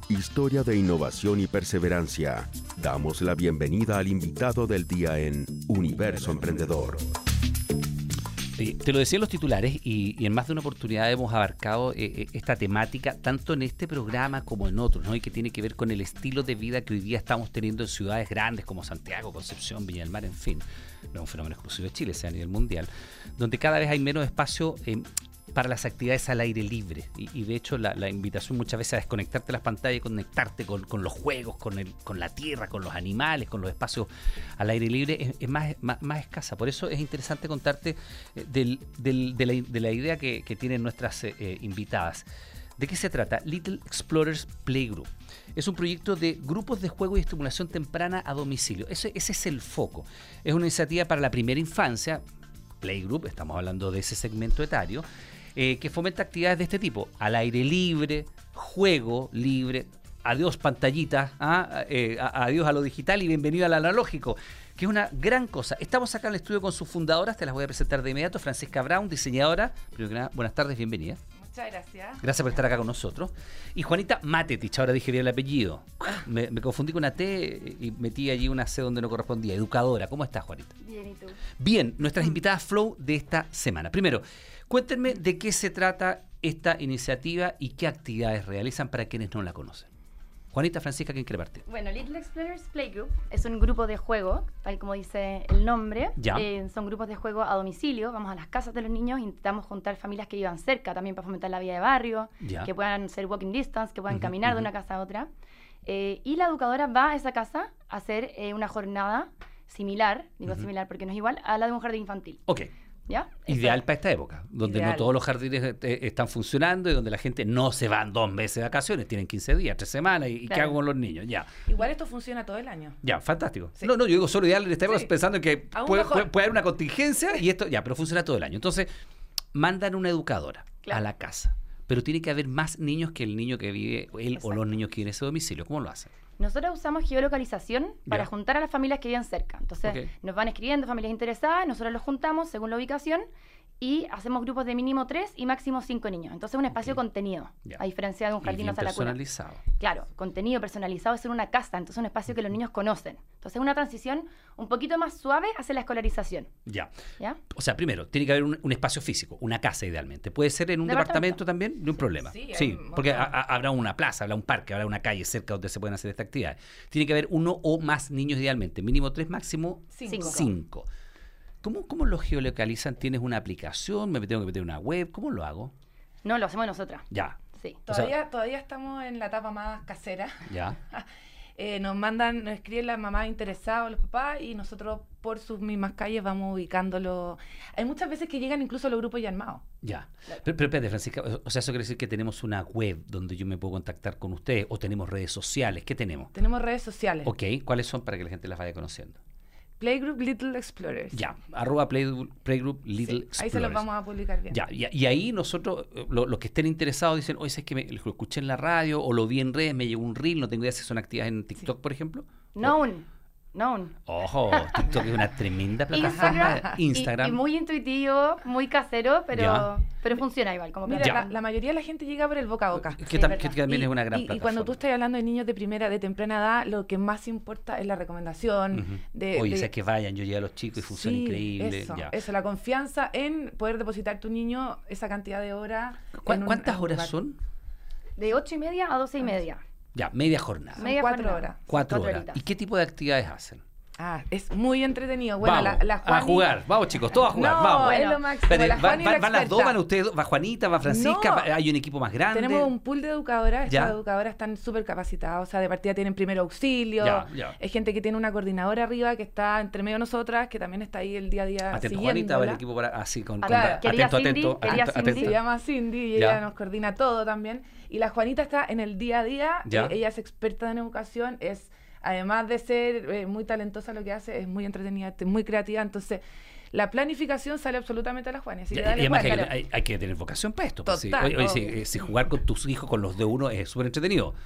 Historia de innovación y perseverancia. Damos la bienvenida al invitado del día en Universo Emprendedor. Te lo decía en los titulares y en más de una oportunidad hemos abarcado esta temática tanto en este programa como en otros, ¿no? Y que tiene que ver con el estilo de vida que hoy día estamos teniendo en ciudades grandes como Santiago, Concepción, Viña del Mar, en fin. No es un fenómeno exclusivo de Chile, sea a nivel mundial, donde cada vez hay menos espacio para las actividades al aire libre. Y de hecho la invitación muchas veces a desconectarte de las pantallas y conectarte con los juegos, con la tierra, con los animales, con los espacios al aire libre es más escasa. Por eso es interesante contarte de la idea que tienen nuestras invitadas. ¿De qué se trata? Little Explorers Playgroup. Es un proyecto de grupos de juego y estimulación temprana a domicilio. Ese es el foco. Es una iniciativa para la primera infancia, Playgroup, estamos hablando de ese segmento etario, que fomenta actividades de este tipo, al aire libre, juego libre, adiós pantallitas, adiós a lo digital y bienvenido al analógico, que es una gran cosa. Estamos acá en el estudio con sus fundadoras, te las voy a presentar de inmediato. Francisca Brown, diseñadora. Primero que nada, buenas tardes, bienvenida. Muchas gracias. Gracias por estar acá con nosotros. Y Juanita Matetich, ahora dije bien el apellido. Me confundí con una T y metí allí una C donde no correspondía. Educadora. ¿Cómo estás, Juanita? Bien, ¿y tú? Bien, nuestras invitadas Flow de esta semana. Primero, cuéntenme de qué se trata esta iniciativa y qué actividades realizan para quienes no la conocen. Juanita, Francisca, ¿quién quiere partir? Bueno, Little Explorers Playgroup es un grupo de juego, tal como dice el nombre. Ya. Son grupos de juego a domicilio. Vamos a las casas de los niños, intentamos juntar familias que vivan cerca, también para fomentar la vida de barrio, Ya. que puedan ser walking distance, que puedan caminar de una casa a otra. Y la educadora va a esa casa a hacer una jornada similar, digo similar porque no es igual, a la de un jardín infantil. Ok. ¿Ya? Ideal para esta época, donde Ideal. no todos los jardines están funcionando y donde la gente no se van 2 meses de vacaciones, tienen 15 días, 3 semanas, y ¿qué Claro. hago con los niños? Ya, Igual esto funciona todo el año. ya, fantástico. Sí. No, yo digo solo ideal en esta época Sí. pensando en que Aún puede mejor. haber una contingencia y esto, ya, pero funciona todo el año. Entonces, mandan una educadora Claro. a la casa, pero tiene que haber más niños que el niño que vive, él o los niños que viven en ese domicilio. ¿Cómo lo hacen? Nosotros usamos geolocalización para Ya. juntar a las familias que viven cerca. Entonces, Ok. nos van escribiendo familias interesadas, nosotros los juntamos según la ubicación y hacemos grupos de mínimo 3 y máximo 5 niños. Entonces, un espacio Ok. contenido, Ya. a diferencia de un Y jardín bien o sala cuna. personalizado. Claro, contenido personalizado es en una casa, entonces un espacio que los niños conocen. Entonces, una transición un poquito más suave hacia la escolarización. Ya. ¿Ya? O sea, primero, tiene que haber un espacio físico, una casa idealmente. Puede ser en un departamento Departamento. también, no hay problema. sí, Sí, hay un porque montón. habrá una plaza, habrá un parque, habrá una calle cerca donde se pueden hacer esta actividad. Tiene que haber 1 o más niños idealmente, mínimo 3, máximo 5. 5. ¿Cómo lo geolocalizan? ¿Tienes una aplicación? ¿Me tengo que meter en una web? ¿Cómo lo hago? No, lo hacemos nosotras. Ya, Sí. Todavía estamos en la etapa más casera. ya. Nos escriben las mamás interesadas, los papás, y nosotros por sus mismas calles vamos ubicándolo. Hay muchas veces que llegan incluso los grupos ya armados. Ya. Pero espérate, Francisca, o sea, eso quiere decir que tenemos una web donde yo me puedo contactar con ustedes o tenemos redes sociales. ¿Qué tenemos? Tenemos redes sociales. Ok, ¿cuáles son para que la gente las vaya conociendo? Playgroup Little Explorers. Ya, @Playgroup Little Sí, Explorers. ahí se los vamos a publicar bien. Ya, y ahí nosotros, los que estén interesados dicen, oye, es que lo escuché en la radio o lo vi en redes, me llegó un reel, no tengo idea si son actividades en TikTok, por ejemplo. Known. Ojo, TikTok es una tremenda plataforma. Instagram. Y muy intuitivo, muy casero, Ya. pero funciona igual. Como Mira, plataforma. la mayoría de la gente llega por el boca a boca. que, Sí, tam- es que verdad. también es una gran Y plataforma. cuando tú estás hablando de niños de temprana edad, lo que más importa es la recomendación. Ujú. Oye, sabes que vayan, yo llegué a los chicos y funciona Sí, increíble. Ya. Eso, la confianza en poder depositar tu niño esa cantidad de horas. ¿Cuántas en un horas lugar. son? De 8:30 a 12:30. Ya, media jornada. Son Media 4 jornada. horas. 4 horas. horitas. ¿Y qué tipo de actividades hacen? Es muy entretenido. Bueno, vamos, la a Juani- jugar. Vamos, chicos, todos a jugar. No, vamos. es Bueno. lo máximo. Espérate, La Juani es la ¿van las dos? experta. ¿Van ustedes dos? ¿Va Juanita? ¿Va Francisca? No. ¿Hay un equipo más grande? Tenemos un pool de educadoras. Ya. Estas educadoras están súper capacitadas. O sea, de partida tienen primer auxilio. Ya. Es gente que tiene una coordinadora arriba que está entre medio de nosotras, que también está ahí el día a día. Atento, Juanita, va el siguiéndola. equipo para, así con Claro. Querida atento, Cindy, atento, querida atento, Cindy. atento. Se llama Cindy y Ya. ella nos coordina todo también. Y la Juanita está en el día a día. Ya. Ella es experta en educación. Además de ser muy talentosa lo que hace, es muy entretenida, muy creativa. Entonces, la planificación sale absolutamente a la Juani. Así que Ya, dale, y además Juan. hay que tener vocación para esto. Pues, sí. Total, Oye, obvio. si jugar con tus hijos, con los de uno, es súper entretenido.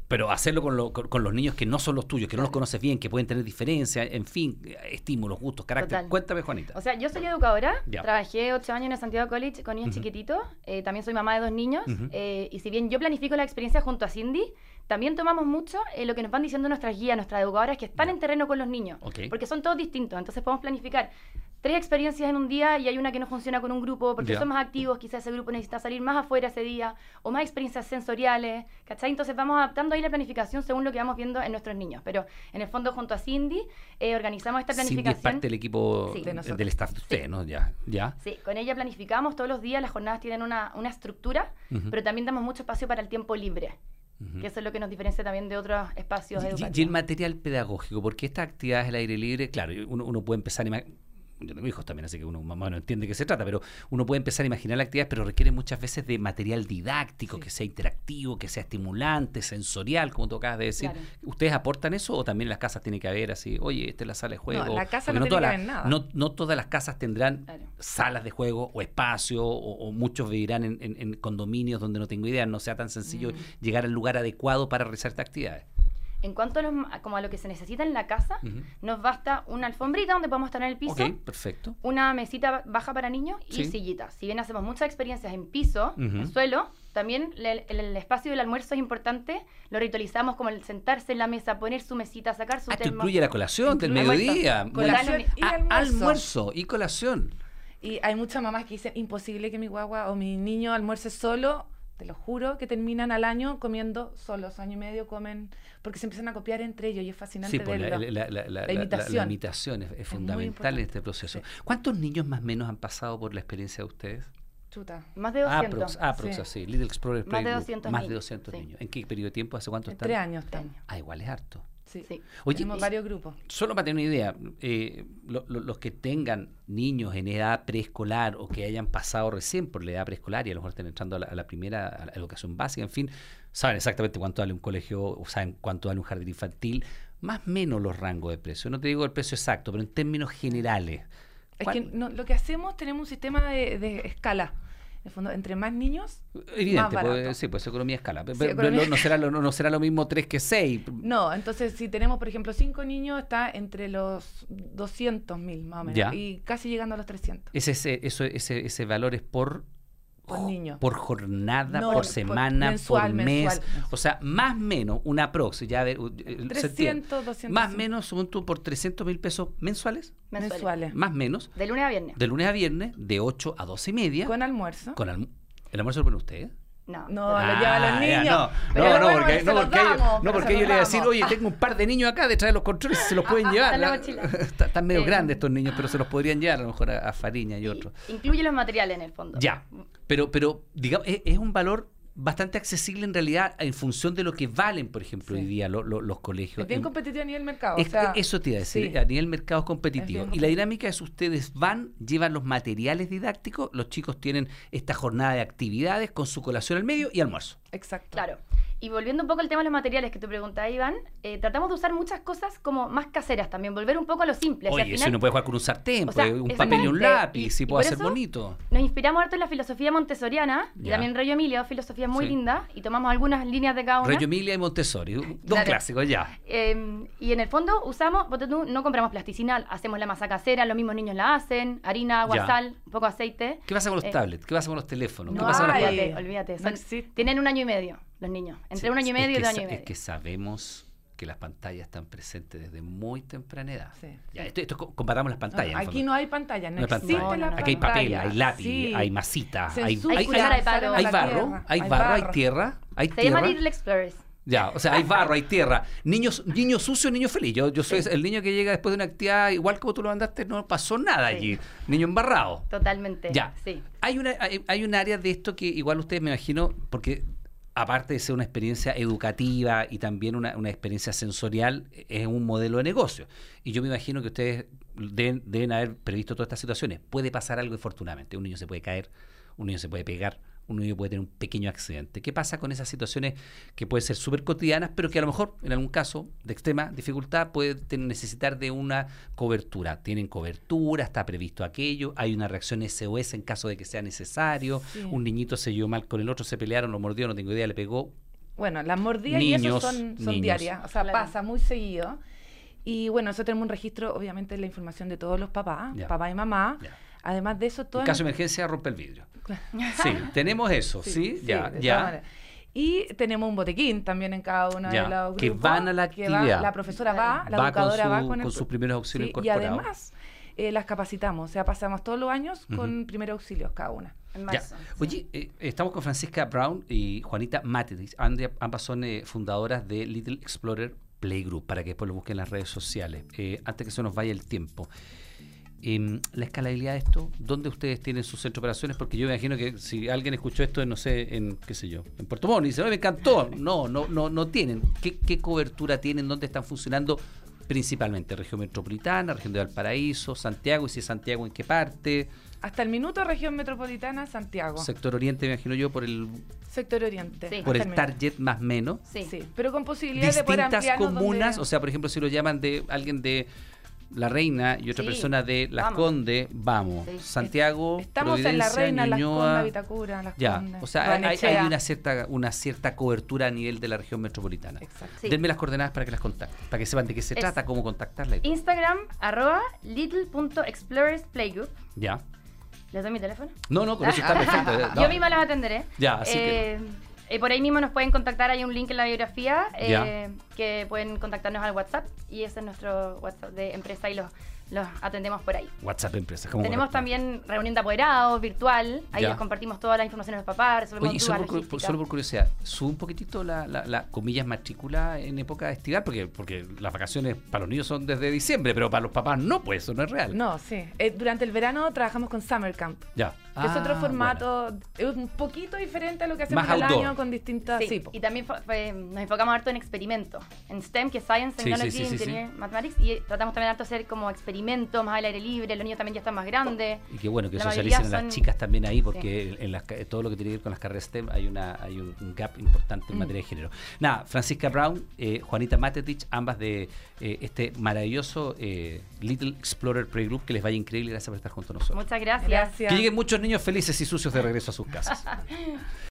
Pero hacerlo con los niños que no son los tuyos, que no los conoces bien, que pueden tener diferencias, en fin, estímulos, gustos, carácter. Total. Cuéntame, Juanita. O sea, yo soy educadora, Ya. trabajé 8 años en el Santiago College con niños chiquititos, también soy mamá de 2 niños, y si bien yo planifico la experiencia junto a Cindy, también tomamos mucho lo que nos van diciendo nuestras guías, nuestras educadoras que están en terreno con los niños, Ok. porque son todos distintos, entonces podemos planificar 3 experiencias en un día y hay una que no funciona con un grupo porque Ya. son más activos, quizás ese grupo necesita salir más afuera ese día, o más experiencias sensoriales, ¿cachai? Entonces vamos adaptando ahí la planificación según lo que vamos viendo en nuestros niños, pero en el fondo junto a Cindy organizamos esta Cindy es planificación. parte del equipo, Sí. De nosotros. del staff de ustedes, ¿no? Ya. Sí, con ella planificamos todos los días, las jornadas tienen una estructura, pero también damos mucho espacio para el tiempo libre, que eso es lo que nos diferencia también de otros espacios educativos. Y el material pedagógico, porque estas actividades al aire libre, claro, uno puede empezar a yo tengo hijos también, así que uno mamá no entiende de qué se trata, pero uno puede empezar a imaginar las actividades, pero requiere muchas veces de material didáctico, que sea interactivo, que sea estimulante, sensorial, como tú acabas de decir. Claro. ¿Ustedes aportan eso o también en las casas tiene que haber así, oye, esta es la sala de juego? No, la casa Porque no tiene todas que haber nada. no todas las casas tendrán Claro. salas de juego o espacio, o muchos vivirán en condominios donde no tengo idea, no sea tan sencillo llegar al lugar adecuado para realizar estas actividades. En cuanto a lo que se necesita en la casa, nos basta una alfombrita donde podemos estar en el piso, Ok, perfecto. una mesita baja para niños y Sí. sillitas. Si bien hacemos muchas experiencias en piso, en suelo, también el espacio del almuerzo es importante. Lo ritualizamos como el sentarse en la mesa, poner su mesita, sacar su Esto termo. incluye la colación del Incluye mediodía. almuerzo. Colación y almuerzo. Almuerzo y colación. Y hay muchas mamás que dicen, imposible que mi guagua o mi niño almuerce solo. Te lo juro que terminan al año comiendo solos. Año y medio comen, porque se empiezan a copiar entre ellos y es fascinante Sí, pues verlo. la imitación. imitación es fundamental en importante. este proceso. Sí. ¿Cuántos niños más o menos han pasado por la experiencia de ustedes? Chuta. Más de 200. Aprox, Sí. así. Little Explorer Más Play de Group. 200 Más de niños, 200 sí. niños. ¿En qué periodo de tiempo? ¿Hace cuánto En están? 3 años estamos. Igual es harto. Sí. Sí. Oye, Tenemos y- varios grupos. Solo para tener una idea, los que tengan niños en edad preescolar o que hayan pasado recién por la edad preescolar y a lo mejor estén entrando a la primera a la educación básica, en fin, saben exactamente cuánto vale un colegio o saben cuánto vale un jardín infantil, más o menos los rangos de precio. No te digo el precio exacto, pero en términos generales. Es que lo que hacemos, tenemos un sistema de escala. En el fondo, entre más niños, Evidente, más barato. pues economía a escala. Pero economía- no será lo mismo 3 que 6. No, entonces si tenemos, por ejemplo, 5 niños, está entre los 200.000 más o menos. Ya. Y casi llegando a los 300. Ese valor es por niño. por jornada, No, por por semana, mensual, por mes. mensual. O sea, más o menos, una prox, ya a ver, se entiende. 300, 200. Más o menos, según tú, por 300.000 pesos mensuales, mensuales. más o menos, De lunes a viernes. de lunes a viernes, de 8 a 12 y media. Con almuerzo. Con ¿El almuerzo lo ponen ustedes? No. No, lo llevan los ya, niños. no, Pero bueno, porque, se los damos, pero porque se yo los le voy a decir, damos. oye, tengo un par de niños acá detrás de los controles, se los pueden llevar. Está en la ¿no? mochila. Están medio Eh, grandes estos niños, pero se los podrían llevar a lo mejor a Fariña y otros. Incluye los materiales en el fondo. Ya, pero digamos, es un valor bastante accesible en realidad en función de lo que valen, por ejemplo, Sí. hoy día los colegios. Es bien competitivo a nivel mercado. Es o sea, que eso te iba a decir, sí. a nivel mercado es competitivo. Es bien Y la competitivo. dinámica es ustedes llevan los materiales didácticos, los chicos tienen esta jornada de actividades con su colación al medio y almuerzo. Exacto. Claro. Y volviendo un poco al tema de los materiales que tú preguntabas, Iván, tratamos de usar muchas cosas como más caseras también, volver un poco a lo simple. Si Oye, al eso final uno puede jugar con un sartén, o sea, un papel y un exactamente. lápiz, si Y puede por ser eso bonito. Nos inspiramos harto en la filosofía montessoriana y Ya. también en Reggio Emilia, filosofía muy Sí. linda, y tomamos algunas líneas de cada una. Reggio Emilia y Montessori, dos Claro. clásicos ya. Y en el fondo usamos, ponte tú, no compramos plasticina, hacemos la masa casera, los mismos niños la hacen, harina, agua, Ya. sal, un poco de aceite. ¿Qué pasa con los Eh, tablets? ¿Qué pasa con los teléfonos? ¿Qué no pasa con las hay. olvídate. No existe. Tienen 1 año y medio los niños, entre 1 año y Sí, medio y 2 es años y que, medio. es que sabemos que las pantallas están presentes desde muy temprana edad. Sí. Ya, comparamos las pantallas. en el Aquí fondo. no hay pantalla, no, No hay existe pantalla. no, la no. Aquí hay papel, hay lápiz, Sí. hay masita, hay Censura, hay cuchara de palo. salen a hay la barro, tierra, hay barro, hay tierra, hay Se llama tierra. Little Explorers. Ya, o sea, hay barro, hay tierra. Niños sucios, niños feliz. Yo soy el niño que llega después de una actividad, igual como tú lo mandaste, no pasó nada Sí. allí. Niño embarrado. Totalmente. Ya. Sí. Hay un área de esto que igual ustedes me imagino, porque aparte de ser una experiencia educativa y también una experiencia sensorial, es un modelo de negocio. Y yo me imagino que ustedes deben haber previsto todas estas situaciones. Puede pasar algo infortunadamente. Un niño se puede caer, un niño se puede pegar, un niño puede tener un pequeño accidente. ¿Qué pasa con esas situaciones que pueden ser súper cotidianas, pero que a lo mejor, en algún caso de extrema dificultad, pueden necesitar de una cobertura? Tienen cobertura, está previsto aquello, hay una reacción SOS en caso de que sea necesario, Sí. un niñito se llevó mal con el otro, se pelearon, lo mordió, no tengo idea, le pegó. Bueno, las mordidas y eso Niños, son niños. diarias, o sea, Claro. pasa muy seguido. Y bueno, nosotros tenemos un registro, obviamente, de la información de todos los papás, Ya. papá y mamá. Ya. Además de eso, En todas... caso de emergencia, rompe el vidrio. Sí, tenemos eso, ¿sí? Ya, de todas ya. maneras. Y tenemos un botequín también en cada uno Ya, de los que grupos. van a la que actividad. la profesora va, la Va educadora va con el... sus primeros auxilios Sí, y incorporados. además las capacitamos, o sea, pasamos todos los años con primeros auxilios cada una. En Ya. marzo. Oye, estamos con Francisca Brown y Juanita Matetis. Ambas son fundadoras de Little Explorer Playgroup, para que después lo busquen en las redes sociales. Antes que se nos vaya el tiempo. La escalabilidad de esto, ¿dónde ustedes tienen sus centros de operaciones? Porque yo me imagino que si alguien escuchó esto, no sé, en qué sé yo, en Puerto Montt y dice, "Ay, me encantó". No tienen. ¿Qué cobertura tienen? ¿Dónde están funcionando? Principalmente región metropolitana, región de Valparaíso, Santiago, y si es Santiago, ¿en qué parte? Hasta el minuto, región metropolitana, Santiago. Sector Oriente, me imagino yo, por Sector Oriente. Sí. por hasta el minuto. target más menos. Sí. Sí, pero con posibilidades de poder Distintas ampliarnos comunas, donde- o sea, por ejemplo, si lo llaman de alguien de La Reina y otra Sí, persona de Las vamos. Condes, vamos. Sí. Santiago, Estamos en Providencia, La Reina, Las Ñuñoa. Condes, Vitacura, Las Ya, Condes, o sea, hay Barnechea. una cierta cobertura a nivel de la región metropolitana. Exacto. Sí. Denme las coordenadas para que las contacten, para que sepan de qué se Es- trata, cómo contactarla y todo. Instagram, @little.explorersplaygroup. Ya. ¿Les doy mi teléfono? No, con eso está perfecto. No. Yo misma los atenderé. Ya, así que- Por ahí mismo nos pueden contactar, hay un link en la biografía Ya. que pueden contactarnos al WhatsApp y ese es nuestro WhatsApp de empresa y los atendemos por ahí. WhatsApp Empresas. ¿cómo Tenemos correcto? también reunión de apoderados virtual, ahí Ya. les compartimos toda la información a los papás, resolvemos Oye, y dudas, solo logística. por curiosidad, ¿sube un poquitito la comillas matrícula en época estival? Porque las vacaciones para los niños son desde diciembre, pero para los papás no, pues eso no es real. No, sí. Durante el verano trabajamos con Summer Camp. Ya. Que es otro Ah, formato, es un poquito diferente a lo que hacemos Más al outdoor. año con distintas... Sí, Sí, po. y también nos enfocamos harto en experimentos, en STEM, que es Science, Sí, Technology, sí, sí, sí, Engineering, Mathematics, y tratamos también harto de hacer como experimentos más al aire libre, los niños también ya están más grandes. Y qué bueno que La socialicen a mayoría las son- chicas también ahí, porque todo lo que tiene que ver con las carreras STEM hay un gap importante en materia de género. Nada, Francisca Brown, Juanita Matetic, ambas de este maravilloso Little Explorer Playgroup, que les vaya increíble. Gracias por estar junto a nosotros. Muchas gracias. Gracias. Que lleguen muchos niños felices y sucios de regreso a sus casas.